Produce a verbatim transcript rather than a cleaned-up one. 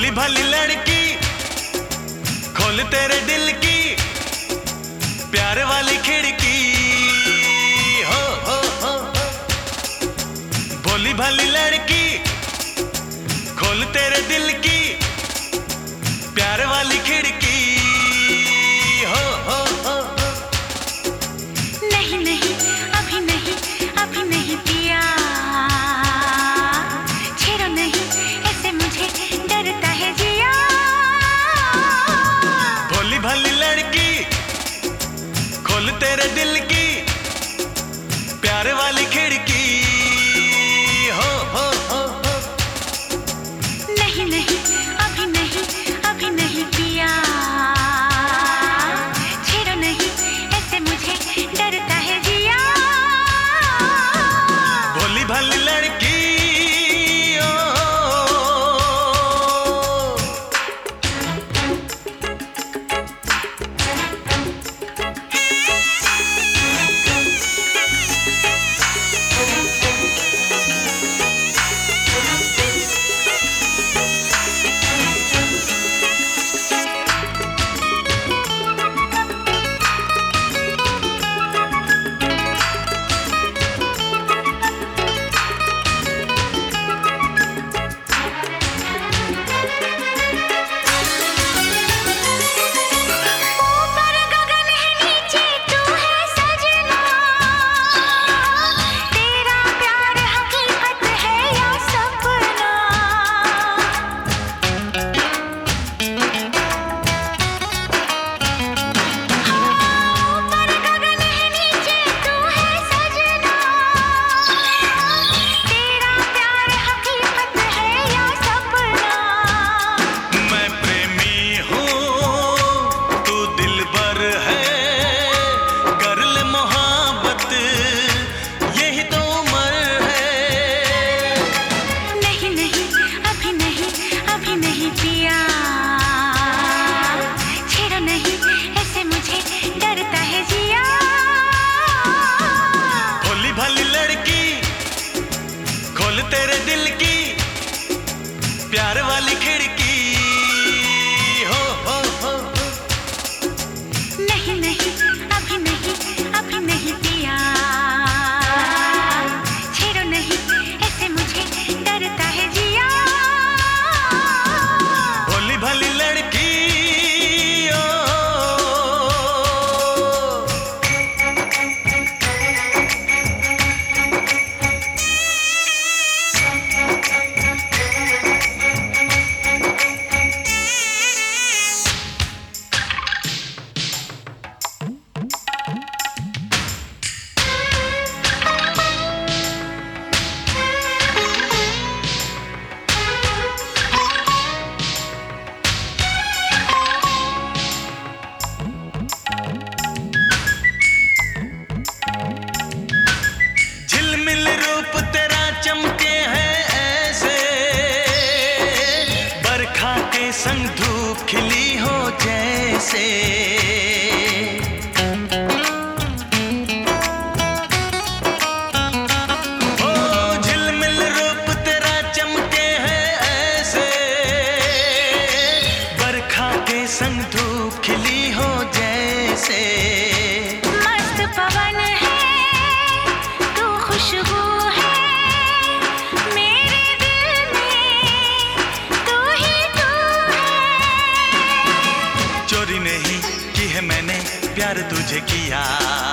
भोली भाली लड़की खोल तेरे दिल की प्यार वाली खिड़की हो हो हो भोली भाली लड़की खोल तेरे दिल की प्यार वाली खिड़की हो हो हो नहीं नहीं अभी नहीं अभी नहीं पिया छेड़ो नहीं ऐसे मुझे डरता है जिया भोली भाली लड़की खोल तेरे दिल की प्यार वाली खिड़की हो हो हो हो नहीं नहीं अभी नहीं अभी नहीं पिया छेड़ो नहीं ऐसे मुझे डरता है जिया भोली भाली लड़की ओ, ऊपर गगन है नीचे तू है सजना तेरा प्यार हकीकत है या सपना ऊपर गगन है नीचे तू है सजना तेरा प्यार हकीकत है या सपना मैं प्रेमी हूँ तू दिलबर है कर ले मोहब्बत यही तो उम्र है नहीं नहीं अभी नहीं अभी नहीं पिया छेड़ो नहीं ऐसे मुझे डरता है जिया भोली भाली लड़की खोल तेरे दिल की प्यार वाली खिड़की हो हो हो हो नहीं नहीं अभी नहीं अभी नहीं पिया छेड़ो नहीं ऐसे मुझे डरता है जिया भोली भाली लड़की ओ, झिलमिल रूप तेरा चमके है ऐसे बरखा के संग धूप खिली हो जैसे ओ झिलमिल रूप तेरा चमके है ऐसे बरखा के संग धूप खिली हो जैसे मस्त पवन है तू खुशबू है मेरे दिल में तू ही तू है चोरी नहीं की है मैंने प्यार तुझे किया